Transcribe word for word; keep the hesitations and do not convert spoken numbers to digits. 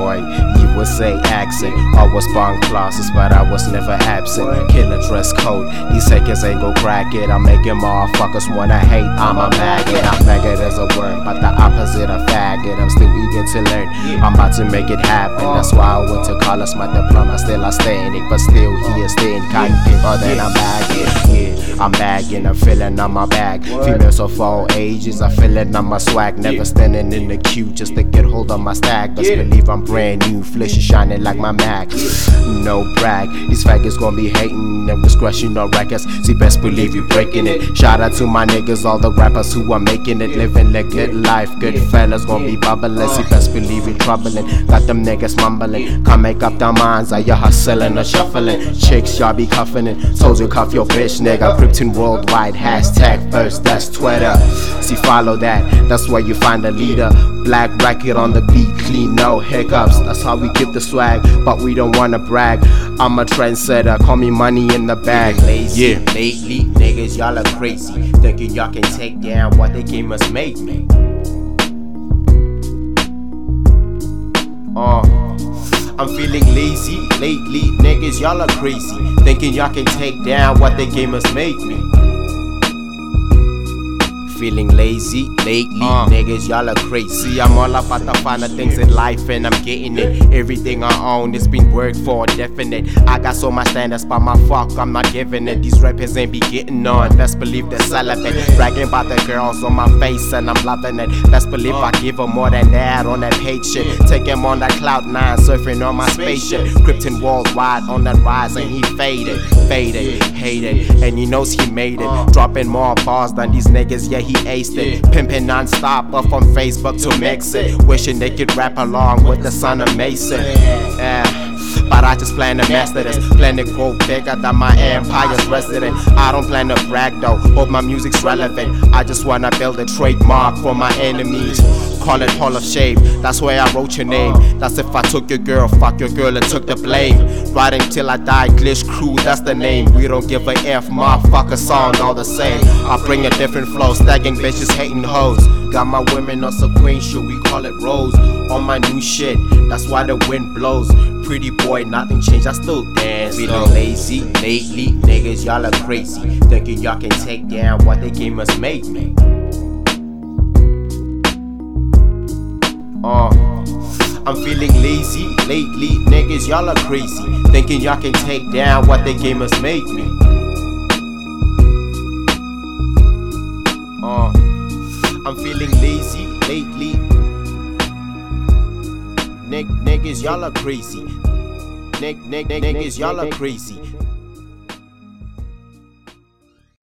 boy, you would say accent. I was born classes, but I was never absent. Killer dress code, these hackers ain't gon' crack it. I'm making motherfuckers wanna hate, I'm a maggot. I'm maggot as a word, but the opposite of faggot. I'm still eager to learn, I'm about to make it happen. That's why I went to college, my diploma still outstanding. But still here, staying cotton paper, then I'm bagging. Yeah, I'm bagging, I'm filling on my bag. Females of all ages, I'm filling on my swag. Never standing in the queue just to get hold of my stack. Best believe I'm brand new, flesh is shining like my Mac. No brag, these faggots gon' be hating and was crushing no records. See, best believe you breaking it. Shout out to my niggas, all the rappers who are making it, living a good life. Good fellas gon' be bubbling. See, best believe you troubling. Got them niggas mumbling. Can't make up their minds, are you hustling or shuffling? Chicks, y'all be cuffing it. Told you cuff your bitch, nigga. Krypton worldwide, hashtag first, that's Twitter. See, follow that, that's where you find a leader. Black record on the beat, clean, no hiccups. That's how we keep the swag, but we don't wanna brag. I'm a trendsetter, call me money in the bag. Lazy, yeah. Lately, niggas, y'all are crazy, thinking y'all can take down what they game us make me. Uh, I'm feeling lazy lately, niggas, y'all are crazy, thinking y'all can take down what they game us make me. Feeling lazy lately, uh. niggas, y'all are crazy. I'm all about the finer things in life and I'm getting it. Everything I own, it's been worked for, definite. I got so much standards, but my fuck, I'm not giving it. These rappers ain't be getting on, best believe they're celibate. Bragging about the girls on my face and I'm loving it. Best believe I give them more than that on that page shit. Take him on that cloud nine, surfing on my spaceship. Krypton worldwide on that rise and he faded, faded, hated, and he knows he made it. Dropping more bars than these niggas, yeah, he aced it. Pimping non-stop up on Facebook to mix it. Wishing they could rap along with the son of Mason. Yeah. But I just plan to master this. Plan to grow bigger than my empire's resident. I don't plan to brag though, hope my music's relevant. I just wanna build a trademark for my enemies. Call it Hall of Shame, that's where I wrote your name. That's if I took your girl, fuck your girl and took the blame. Right until I die, Glitch Crew, that's the name. We don't give a F, motherfucker, song all the same. I bring a different flow, stacking bitches, hating hoes. Got my women on sequential, we call it Rose. On my new shit, that's why the wind blows. Pretty boy, nothing changed, I still dance. Feeling lazy lately, niggas, y'all are crazy, thinking y'all can take down what they game us make me. Uh, I'm feeling lazy lately, niggas, y'all are crazy, thinking y'all can take down what they game us make me. Uh, I'm feeling lazy lately. Nick, niggas, y'all are crazy. Nick, nick, niggas, y'all are crazy.